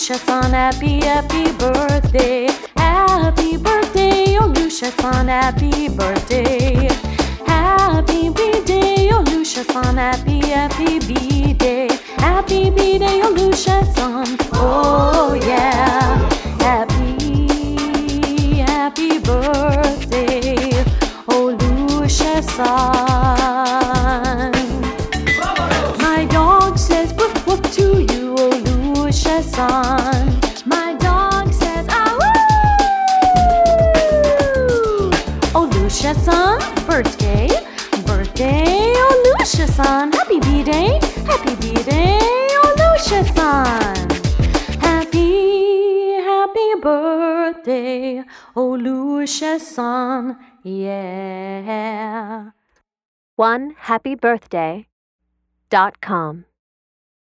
Lucia-san, happy birthday. Happy birthday, oh Lucia-san, happy birthday. Happy B-day, oh Lucia-san, happy B-day. Happy B-day, oh Lucia-san, oh yeah. Happy birthday, oh Lucia-san. My dog says woof woof to you, oh Lucia-san. My dog says ah woo. Oh Lucia-san, birthday, oh Lucia-san. Happy B-day, oh Lucia-san. Happy birthday, oh Lucia-san, yeah. OneHappyBirthday.com